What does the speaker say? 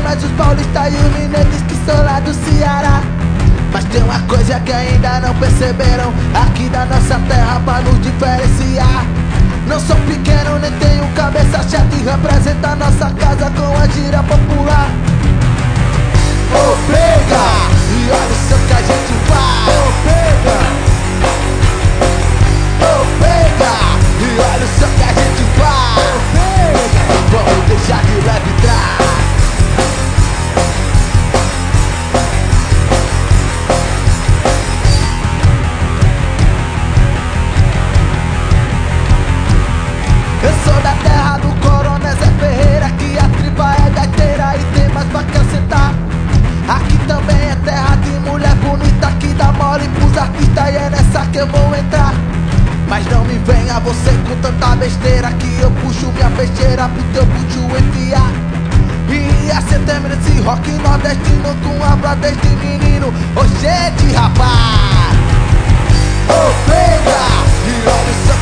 nós os paulistas e os mineiros que são lá do Ceará. Mas tem uma coisa que ainda não perceberam aqui da nossa terra pra nos diferenciar. Não sou pequeno, nem tenho cabeça chata e represento a nossa casa com a gíria popular. Ô pega, e olha o som que a gente faz. Ô pega, ô pega, e olha o som que a gente faz. Ô pega, vamos deixar de leve trás. Eu sou da terra do Coronel Zé Ferreira, que a tripa é gaiteira e tem mais pra acrescentar. Aqui também é terra de mulher bonita que dá mole pros artistas e é nessa que eu vou entrar. Mas não me venha você com tanta besteira que eu puxo minha peixeira pro teu bucho enfiar. E ia ser termina esse rock nordestino com a voz deste menino. Ô gente, rapaz, ô pega, e olha o seu